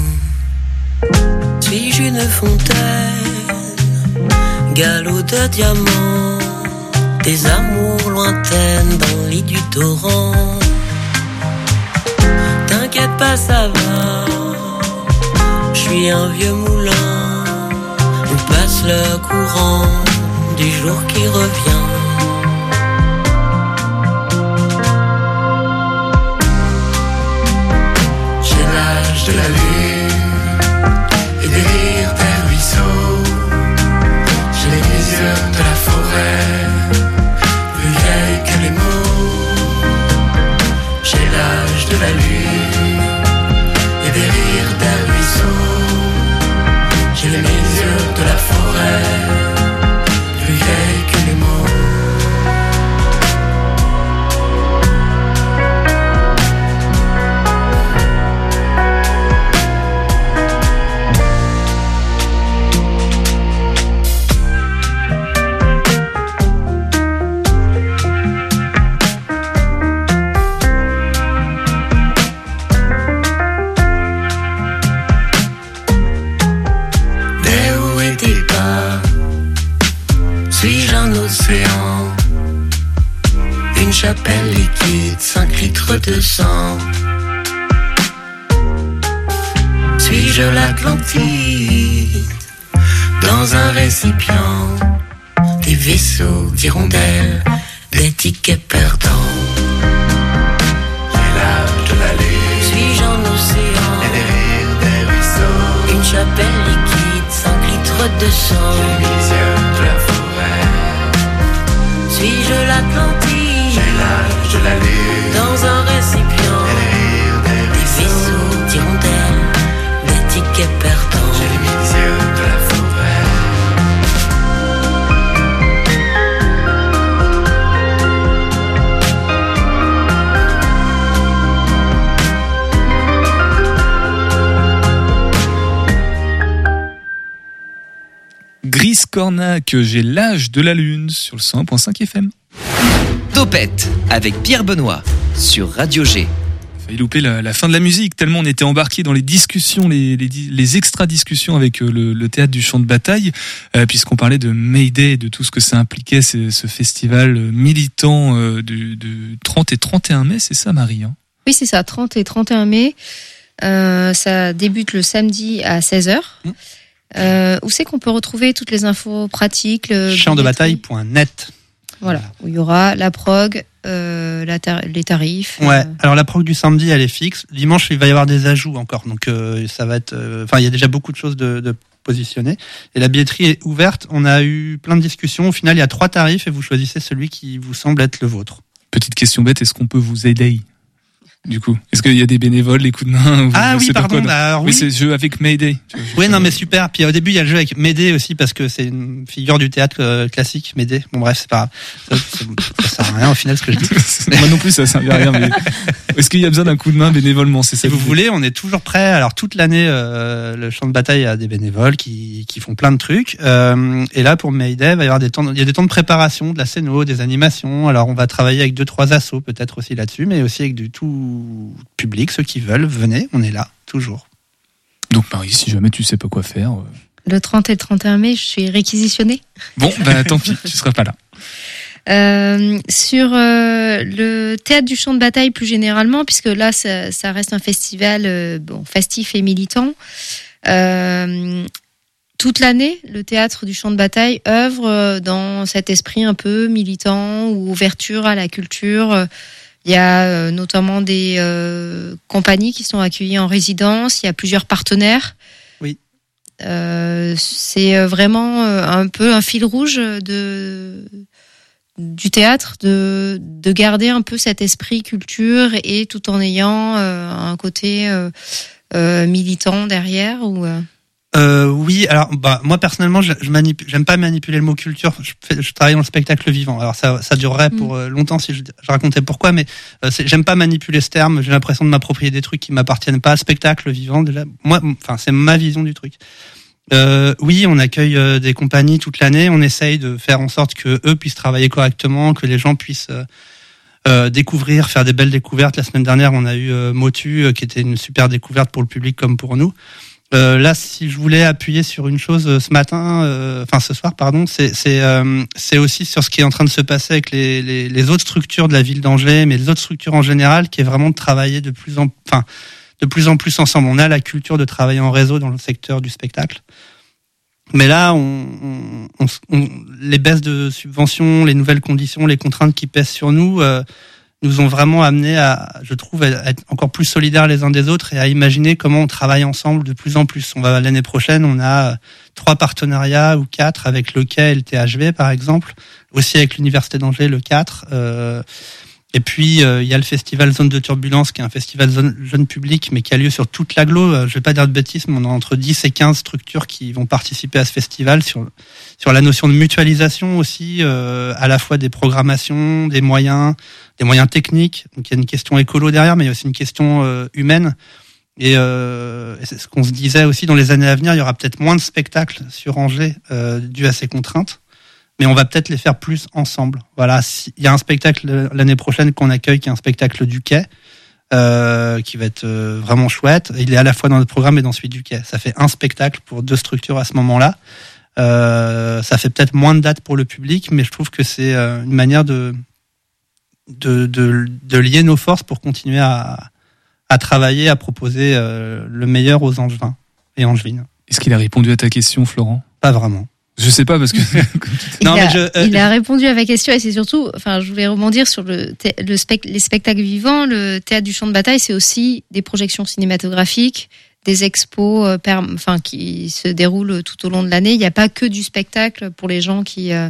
Suis-je une fontaine, galop de diamants, des amours lointaines dans le lit du torrent? T'inquiète pas, ça va, je suis un vieux moulin où passe le courant du jour qui revient. J'ai l'âge de la lune et des rires des ruisseaux. J'ai les yeux de la forêt, plus vieille que les mots. J'ai l'âge de la lune et des rires des ruisseaux. J'ai les yeux de la forêt, plus vieille que les mots. chapelle liquide, cinq litres de sang. Suis-je l'Atlantide dans un récipient? Des vaisseaux d'hirondelles, des tickets perdants. J'ai l'âge de la lune. Suis-je en océan? Et des rires des ruisseaux. Une chapelle liquide, cinq litres de sang. J'ai les yeux de la forêt. Suis-je l'Atlantide? J'ai l'âge de la lune. Dans un récipient. Et des rires des ruisseaux. Des vaisseaux d'hirondelles, des tickets perdants. J'ai les mille yeux de la forêt. Gris Cornac, j'ai l'âge de la lune sur le cent un virgule cinq F M. Topette avec Pierre Benoît sur Radio G. Failli louper la, la fin de la musique tellement on était embarqué dans les discussions, les, les, les extra-discussions avec le, le théâtre du champ de bataille, euh, puisqu'on parlait de Mayday, de tout ce que ça impliquait, ce, ce festival militant euh, du, du trente et trente et un mai, c'est ça Marie hein? Oui, c'est ça, trente et trente et un mai. Euh, ça débute le samedi à seize heures. Mmh. Euh, où c'est qu'on peut retrouver toutes les infos pratiques? champ de bataille point net. Voilà, où il y aura la prog, euh, la tar- les tarifs. Ouais. Euh... Alors la prog du samedi, elle est fixe. Dimanche, il va y avoir des ajouts encore, donc euh, ça va être. Enfin, euh, il y a déjà beaucoup de choses de, de positionner. Et la billetterie est ouverte. On a eu plein de discussions. Au final, il y a trois tarifs et vous choisissez celui qui vous semble être le vôtre. Petite question bête, est-ce qu'on peut vous aider? Du coup, est-ce qu'il y a des bénévoles, les coups de main ou Ah oui, pardon. Bah, oui, oui, c'est le jeu avec Mayday. Oui, non, mais super. Puis au début, il y a le jeu avec Mayday aussi parce que c'est une figure du théâtre euh, classique, Mayday. Bon, bref, c'est pas grave. Ça, ça sert à rien au final ce que je dis. Moi non plus, ça sert à rien. Mais est-ce qu'il y a besoin d'un coup de main bénévolement? C'est ça. Si vous voulez, on est toujours prêt. Alors toute l'année, euh, le champ de bataille a des bénévoles qui qui font plein de trucs. Euh, et là, pour Mayday, il va y avoir des temps. Il y a des temps de préparation, de la scéno, des animations. Alors on va travailler avec deux trois assos peut-être aussi là-dessus, mais aussi avec du tout public. Ceux qui veulent, venez, on est là, toujours. Donc Marie, si jamais tu sais pas quoi faire... Euh... Le trente et le trente et un mai, je suis réquisitionnée. Bon, bah tant pis, tu seras pas là. Euh, sur euh, le théâtre du champ de bataille plus généralement, puisque là, ça, ça reste un festival euh, bon, festif et militant. Euh, toute l'année, le théâtre du champ de bataille œuvre dans cet esprit un peu militant ou ouverture à la culture. Il y a euh, notamment des euh, compagnies qui sont accueillies en résidence. Il y a plusieurs partenaires. Oui. Euh, c'est vraiment euh, un peu un fil rouge de du théâtre de de garder un peu cet esprit culture et tout en ayant euh, un côté euh, euh, militant derrière ou. Euh... Euh, oui, alors bah moi personnellement, je, je manip- j'aime pas manipuler le mot culture. Je, fais, je travaille dans le spectacle vivant. Alors ça, ça durerait pour euh, longtemps si je, je racontais pourquoi, mais euh, c'est, j'aime pas manipuler ce terme. J'ai l'impression de m'approprier des trucs qui m'appartiennent pas. Spectacle vivant, déjà, moi, enfin c'est ma vision du truc. Euh, oui, on accueille euh, des compagnies toute l'année. On essaye de faire en sorte que eux puissent travailler correctement, que les gens puissent euh, euh, découvrir, faire des belles découvertes. La semaine dernière, on a eu euh, Motu, euh, qui était une super découverte pour le public comme pour nous. Euh, là, si je voulais appuyer sur une chose euh, ce matin, euh, enfin ce soir, pardon, c'est c'est euh, c'est aussi sur ce qui est en train de se passer avec les, les les autres structures de la ville d'Angers, mais les autres structures en général, qui est vraiment de travailler de plus en, enfin de plus en plus ensemble. On a la culture de travailler en réseau dans le secteur du spectacle, mais là, on, on, on, on les baisses de subventions, les nouvelles conditions, les contraintes qui pèsent sur nous. Euh, nous ont vraiment amené à, je trouve, à être encore plus solidaires les uns des autres et à imaginer comment on travaille ensemble de plus en plus. On va, l'année prochaine, on a trois partenariats ou quatre avec le Quai et le T H V, par exemple. Aussi avec l'Université d'Angers, le quatre. Euh, et puis, euh, il y a le festival Zone de Turbulence, qui est un festival zone, jeune public, mais qui a lieu sur toute l'agglo. Je vais pas dire de bêtises, mais on a entre dix et quinze structures qui vont participer à ce festival sur, sur la notion de mutualisation aussi, euh, à la fois des programmations, des moyens, des moyens techniques. Donc il y a une question écolo derrière, mais il y a aussi une question euh, humaine. Et, euh, et c'est ce qu'on se disait aussi, dans les années à venir, il y aura peut-être moins de spectacles sur Angers euh, dû à ces contraintes, mais on va peut-être les faire plus ensemble. Voilà, il y a un spectacle l'année prochaine qu'on accueille, qui est un spectacle du Quai, euh, qui va être euh, vraiment chouette. Il est à la fois dans notre programme et dans celui du Quai. Ça fait un spectacle pour deux structures à ce moment-là. Euh, ça fait peut-être moins de dates pour le public, mais je trouve que c'est euh, une manière de de, de, de lier nos forces pour continuer à, à travailler, à proposer euh, le meilleur aux Angevins et Angevines. Est-ce qu'il a répondu à ta question, Florent ? Pas vraiment. Je sais pas parce que. non, il, a, mais je, euh, il a répondu à ma question et c'est surtout, enfin, je voulais rebondir sur le, le spec, les spectacles vivants. Le théâtre du champ de bataille, c'est aussi des projections cinématographiques, des expos, euh, per, enfin, qui se déroulent tout au long de l'année. Il n'y a pas que du spectacle pour les gens qui euh,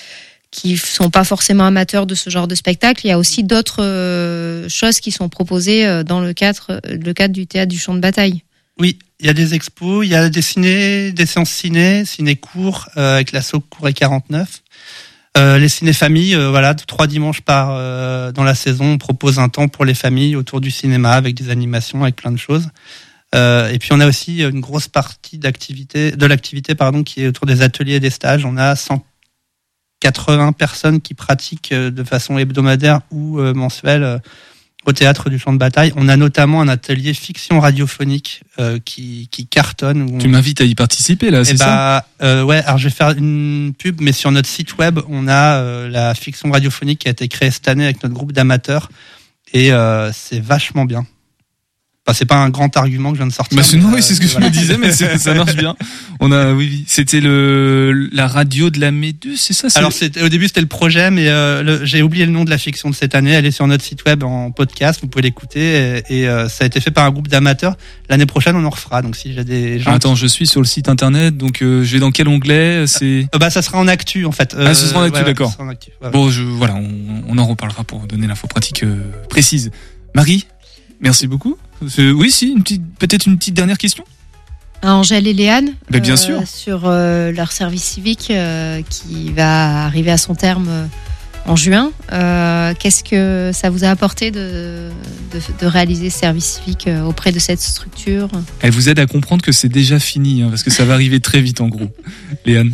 qui sont pas forcément amateurs de ce genre de spectacle. Il y a aussi d'autres euh, choses qui sont proposées dans le cadre, le cadre du théâtre du champ de bataille. Oui, il y a des expos, il y a des ciné, des séances ciné, ciné-cours euh, avec l'asso Courret quarante-neuf. Euh, les ciné-familles, euh, voilà, trois dimanches par euh, dans la saison, on propose un temps pour les familles autour du cinéma avec des animations, avec plein de choses. Euh, et puis on a aussi une grosse partie d'activité, de l'activité pardon, qui est autour des ateliers et des stages. On a cent quatre-vingts personnes qui pratiquent de façon hebdomadaire ou euh, mensuelle. Euh, au théâtre du champ de bataille. On a notamment un atelier fiction radiophonique euh, qui, qui cartonne. Où tu on... m'invites à y participer, là, c'est bah, ça euh, Ouais, alors je vais faire une pub, mais sur notre site web, on a euh, la fiction radiophonique qui a été créée cette année avec notre groupe d'amateurs, et euh, c'est vachement bien. Enfin, c'est pas un grand argument que je viens de sortir. Bah, c'est, non, euh, oui, c'est ce que voilà. je me disais, mais c'est, ça marche bien. On a, oui, oui. C'était le, la radio de la Méduse, c'est ça? C'est Alors, le... c'était, au début, c'était le projet, mais euh, le, j'ai oublié le nom de la fiction de cette année. Elle est sur notre site web en podcast. Vous pouvez l'écouter. Et, et euh, ça a été fait par un groupe d'amateurs. L'année prochaine, on en refera. Donc, si j'ai des gens. Ah, attends, je suis sur le site internet. Donc, euh, je vais dans quel onglet? C'est. Euh, bah, ça sera en actu, en fait. Euh, ah, ce sera en actu, ouais, d'accord. Ouais, en actu, ouais, bon, je, voilà, on, on en reparlera pour donner l'info pratique euh, précise. Marie, merci beaucoup. Oui, si, une petite, peut-être une petite dernière question. Angèle et Léane, ben, bien euh, sûr. sur euh, leur service civique euh, qui va arriver à son terme euh, en juin. Euh, qu'est-ce que ça vous a apporté de, de, de réaliser ce service civique euh, auprès de cette structure? Elle vous aide à comprendre que c'est déjà fini, hein, parce que ça va arriver très vite en gros. Léane?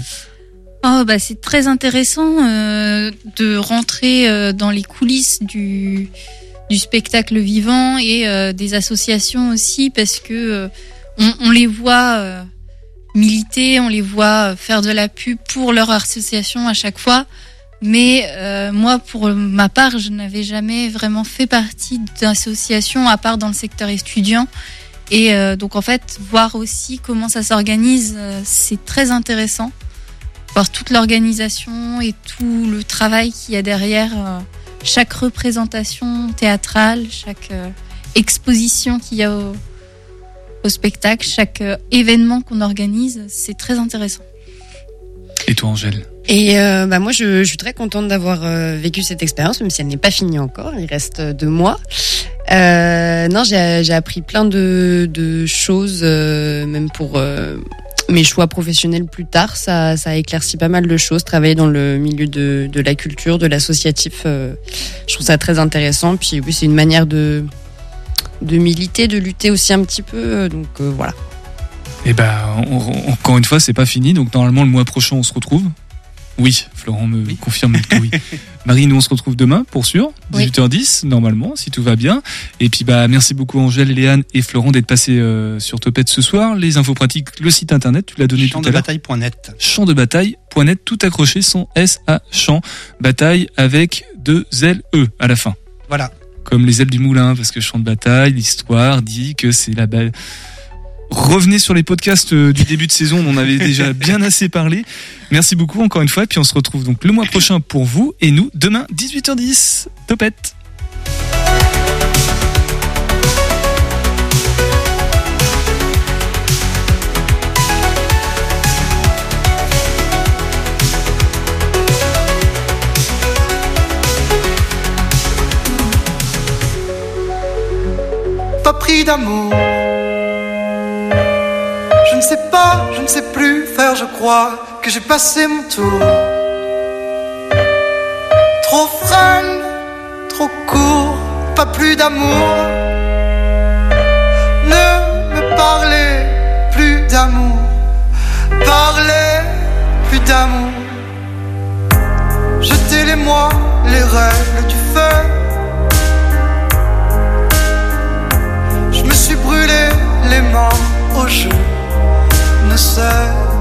Oh, bah, c'est très intéressant euh, de rentrer euh, dans les coulisses du... du spectacle vivant et euh, des associations aussi, parce que euh, on, on les voit euh, militer, on les voit faire de la pub pour leur association à chaque fois, mais euh, moi pour ma part je n'avais jamais vraiment fait partie d'association à part dans le secteur étudiant, et euh, donc en fait voir aussi comment ça s'organise, euh, c'est très intéressant, voir toute l'organisation et tout le travail qu'il y a derrière euh, chaque représentation théâtrale, chaque euh, exposition qu'il y a au, au spectacle, chaque euh, événement qu'on organise, c'est très intéressant. Et toi, Angèle? Et euh, bah moi, je, je suis très contente d'avoir euh, vécu cette expérience, même si elle n'est pas finie encore. Il reste deux mois. Euh, non, j'ai, j'ai appris plein de, de choses, euh, même pour euh, mes choix professionnels plus tard. Ça, ça a éclairci pas mal de choses. Travailler dans le milieu de, de la culture, de l'associatif, euh, je trouve ça très intéressant. Puis oui, c'est une manière de, de militer, de lutter aussi un petit peu. Donc euh, voilà. Et ben, on, encore une fois, c'est pas fini. Donc normalement, le mois prochain, on se retrouve. Oui, Florent me oui. confirme que oui. Marie, nous on se retrouve demain pour sûr, dix-huit heures dix oui. normalement, si tout va bien. Et puis bah merci beaucoup Angèle, Léane et Florent d'être passés euh, sur Topette ce soir. Les infos pratiques, le site internet, tu l'as donné champ tout à l'heure. champ de bataille point net champ de bataille point net, tout accroché, sans S à champ, bataille avec deux L E à la fin. Voilà. Comme les ailes du moulin, parce que champ de bataille, l'histoire dit que c'est la belle. Revenez sur les podcasts du début de saison, on en avait déjà bien assez parlé. Merci beaucoup encore une fois, et puis on se retrouve donc le mois prochain pour vous, et nous demain dix-huit heures dix. Topette. Pas pris d'amour. Je ne sais pas, je ne sais plus faire, je crois que j'ai passé mon tour. Trop frêle, trop court, pas plus d'amour. Ne me parlez plus d'amour, parlez plus d'amour. Jetez les mois, les règles du feu. Je me suis brûlé les mains au jeu. Ne sais